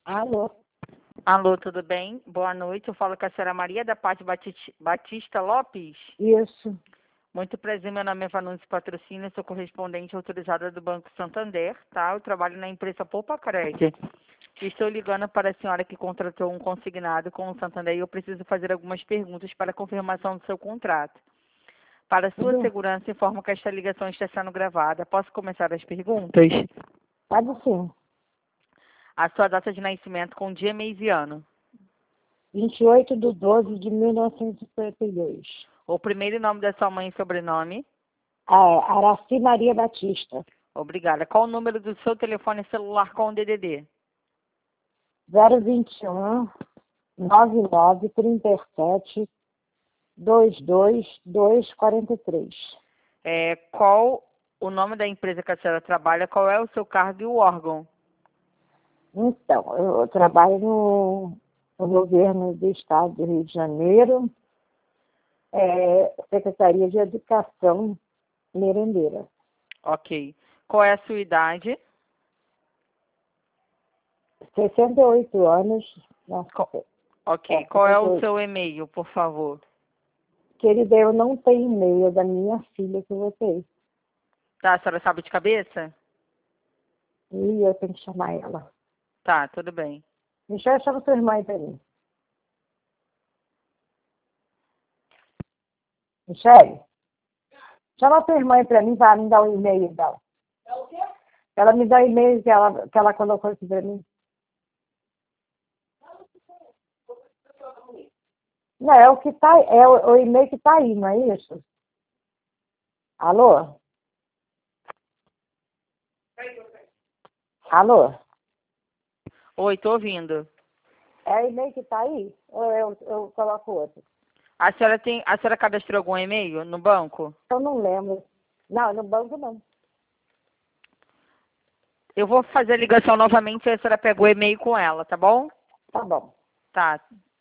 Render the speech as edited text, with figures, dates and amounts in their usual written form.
Alô? Alô, tudo bem? Boa noite. Eu falo com a senhora Maria da Paz Batista Lopes. Isso. Muito prazer, meu nome é Vanúncia Patrocínio, sou correspondente autorizada do Banco Santander, tá? Eu trabalho na empresa Poupa Crédito. Estou ligando para a senhora que contratou um consignado com o Santander e eu preciso fazer algumas perguntas para a confirmação do seu contrato. Para sua Tudo? segurança, informo que esta ligação está sendo gravada. Posso começar as perguntas? Pode sim. A sua data de nascimento com dia, mês e ano. 28/12/1952. O primeiro nome da sua mãe e sobrenome. Araci Maria Batista. Obrigada. Qual o número do seu telefone celular com o DDD? 021 9937 22243. Qual o nome da empresa que a senhora trabalha? Qual é o seu cargo e o órgão? Então, eu trabalho no governo do estado do Rio de Janeiro, Secretaria de Educação Merendeira. Ok. Qual é a sua idade? 68 anos. Nossa, Ok. Qual é o 68. seu e-mail, por favor? Querida, eu não tenho e-mail da minha filha que vocês. Tá, a senhora sabe de cabeça? E eu tenho que chamar ela. Tá, tudo bem. Michel, chama sua irmã aí pra mim. Michele, chama sua irmã aí pra mim para me dar o e-mail dela. É o quê? Ela me dá o e-mail que ela colocou aqui pra mim. Não, é o que tá, é o e-mail que tá aí, não é isso? Alô? Alô? Oi, tô ouvindo. É o e-mail que tá aí? Ou eu coloco outro? A senhora cadastrou algum e-mail no banco? Eu não lembro. Não, no banco não. Eu vou fazer a ligação novamente e a senhora pega o e-mail com ela, tá bom? Tá bom. Tá.